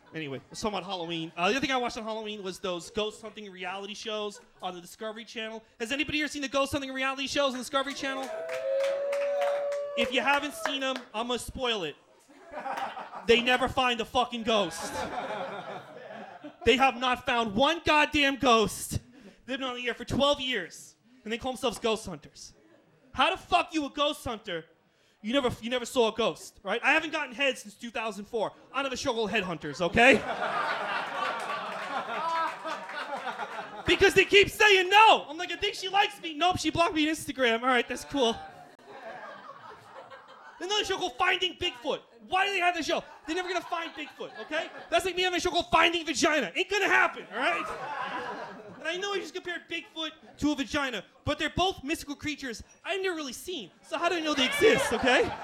Anyway, let's talk about Halloween. The other thing I watched on Halloween was those ghost hunting reality shows on the Discovery Channel. Has anybody here seen the ghost hunting reality shows on the Discovery Channel? If you haven't seen them, I'm gonna spoil it. They never find a fucking ghost. They have not found one goddamn ghost. They've been on the air for 12 years, and they call themselves ghost hunters. How the fuck you a ghost hunter? You never saw a ghost, right? I haven't gotten head since 2004. I have a show called Headhunters, okay? Because they keep saying no. I'm like, I think she likes me. Nope, she blocked me on Instagram. All right, that's cool. Another show called Finding Bigfoot. Why do they have this show? They're never gonna find Bigfoot, okay? That's like me having a show called Finding Vagina. Ain't gonna happen, all right? And I know I just compared Bigfoot to a vagina, but they're both mystical creatures I've never really seen. So how do I know they exist, okay?